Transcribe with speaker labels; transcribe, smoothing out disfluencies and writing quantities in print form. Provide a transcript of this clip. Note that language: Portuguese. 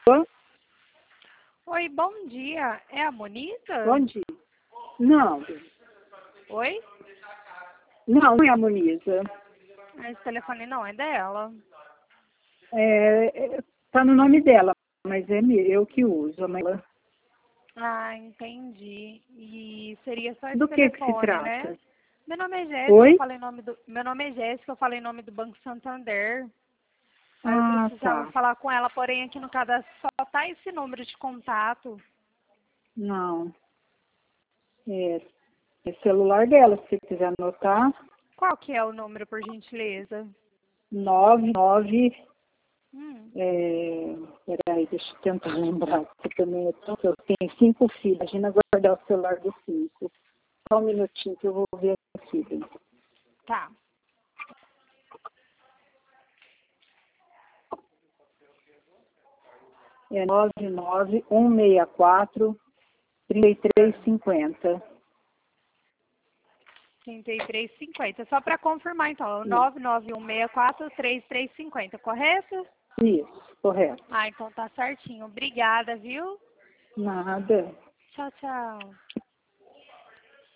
Speaker 1: Oi, bom dia. É a Moniza?
Speaker 2: Bom dia. Não,
Speaker 1: Oi?
Speaker 2: não é a Moniza.
Speaker 1: Esse telefone não é dela.
Speaker 2: Tá no nome dela, mas eu que uso. Mas
Speaker 1: Ah, entendi. E seria só esse
Speaker 2: do que se
Speaker 1: telefone, né?
Speaker 2: trata?
Speaker 1: Meu nome é Jéssica,
Speaker 2: Oi?
Speaker 1: eu falei em nome do Banco Santander. Aí eu
Speaker 2: Ah,
Speaker 1: precisava
Speaker 2: tá.
Speaker 1: falar com ela, porém aqui no cadastro só tá esse número de contato.
Speaker 2: Não. É celular dela, se você quiser anotar.
Speaker 1: Qual que é o número, por gentileza?
Speaker 2: 99.
Speaker 1: Hum.
Speaker 2: Peraí, deixa eu tentar lembrar. Porque também eu tenho 5 filhos. Imagina guardar o celular dos 5. Só um minutinho que eu vou ver aqui.
Speaker 1: Tá.
Speaker 2: É 99164-3350.
Speaker 1: 3350. Só para confirmar, então.
Speaker 2: Isso,
Speaker 1: 991643350, correto?
Speaker 2: isso, correto.
Speaker 1: Ah, então tá certinho. Obrigada, viu?
Speaker 2: Nada.
Speaker 1: Tchau, tchau.